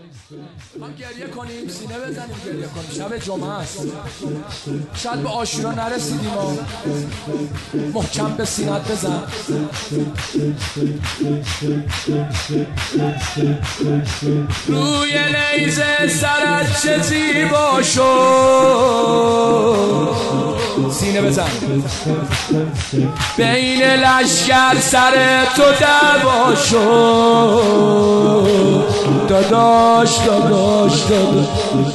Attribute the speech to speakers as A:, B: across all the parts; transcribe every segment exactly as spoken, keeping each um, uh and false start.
A: من گریه کنیم، سینه بزنیم گریه کنیم. شب جمعه است، شاید به عاشورا نرسیدیم ها. محکم به سینت بزن. روی نیزه سرت چه زیبا شد، سینه بزن. بین لشکر سر تو دعوا شد، داداش داداش داداش.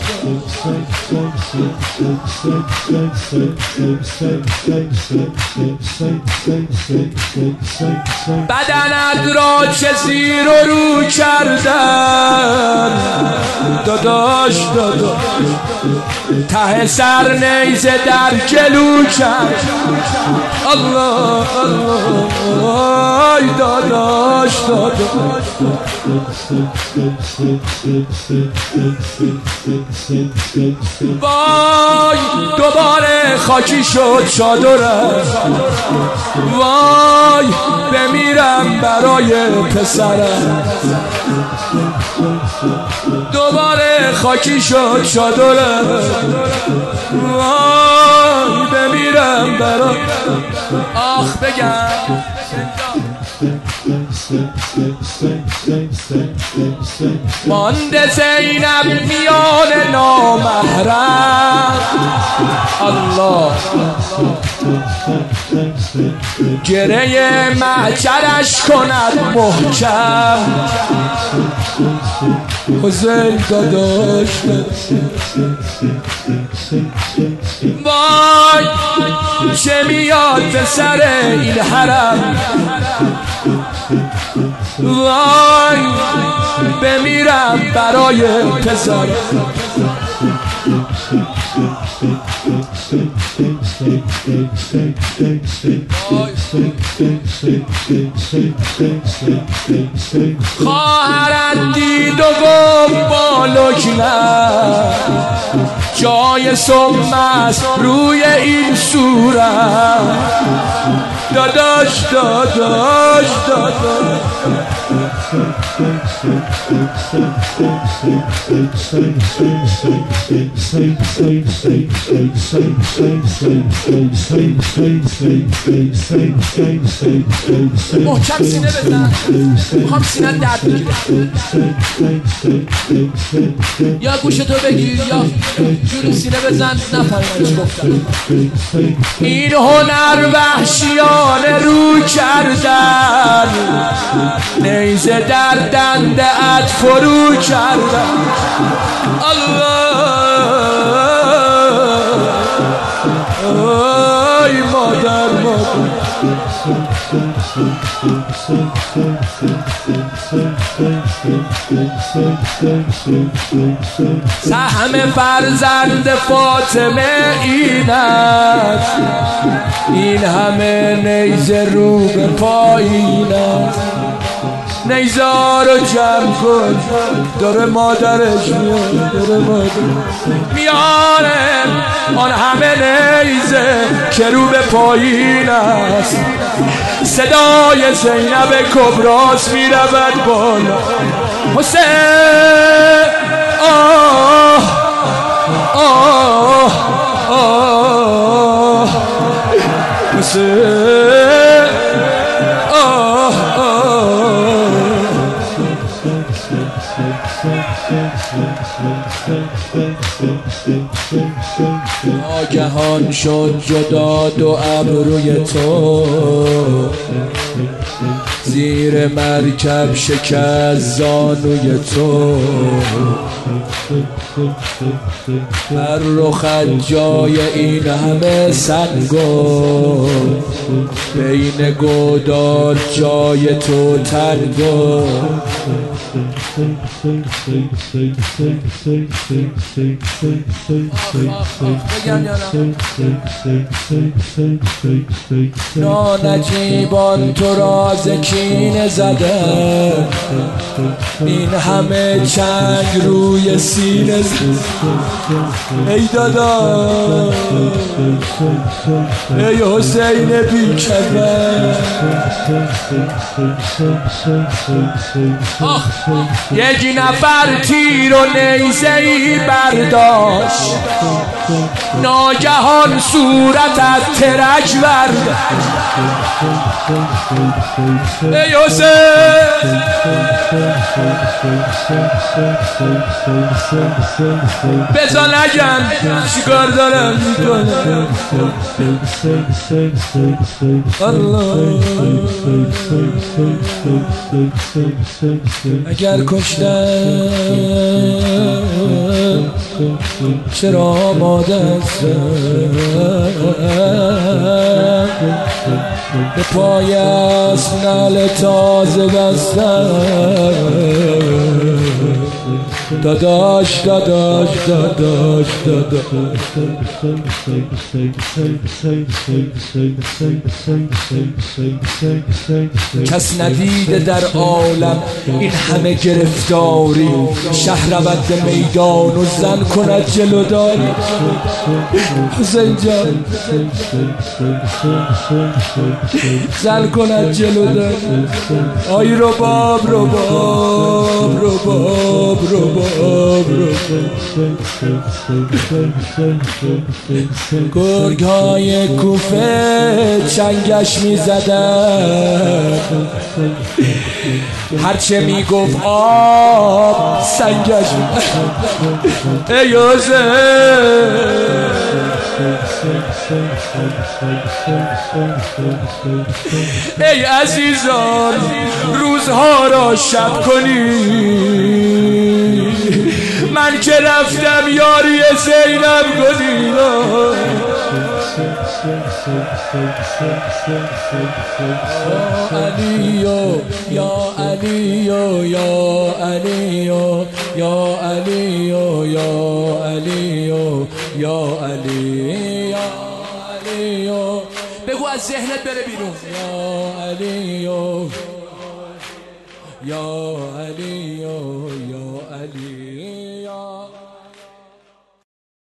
A: بدنت را چه زیر و رو کردن، داداش داداش. ته سر نیزه در گلو کرد. الله الله داداش داداش. وای دوباره خاکی شد چادرم، وای بمیرم برای پسرم. دوباره خاکی شد چادرم، وای بمیرم برای. آخ بگم مانده زینب میان نامحرم. الله گره معجرش کند محکم. حسین داداش وای چه میاد به سر این حرم، وای بمیرم برای پسر. خواهرت دید و گفت با لکنه، جای سم است روی این صورت. داداش داداش داداش. محکم سینه بزن، میخوام سینه درد بگیره. یا گوشتو بگیر یا جوری سینه بزن نفهمیمش گفتم. این هنر وحشیانه رو کردن، نیزه در دنده ات فرو کردن. الله ای مادر مادر. سهم فرزند فاطمه این است، این همه نیزه رو به پایین است. نیزا رو جمع کن، داره مادرش میاد، داره مادر میاره. آن همه نیزه که رو به پایین است. صدای زینب کبراست میرود بالا. حسین آه آه آه حسین آه آه. آگهان شد جدا دو ابروی تو، زیر مرکب شکست زانوی تو. بر رخت جای این همه سنگو، بین گودال جای تو تنگو. نانجیبان تو راز کینه زدن، این همه چنگ روی سینه زدن. ای دادا ای حسین بی‌کفن. یک نفر تیر و نیزه ای برداشت، ناگهان صورتت ترک ورد. ای حسین بزا نگم چیکار دارم میکنم. الله اگر کشتم چرا آماده هستم، به پای اسب نعل تازه بستم. داداش داداش داداش داداش کس ندیده در عالم این همه گرفتاری، شهر رود به میدان و زن کند جلوداری. حسین جان زن کند جلوداری. آی رباب رباب رباب رباب گرگ های کوفه چنگش می زدن، هرچه می گفت آب سنگش می ای ای عزیزان روزها را شب کنی، من که رفتم یاری زینب کنی. علیو یا علیو یا علیو یا علیو یا علیو یا علی یا علیو. بگو از ذهنت بره بیرون. یا علیو یا علیو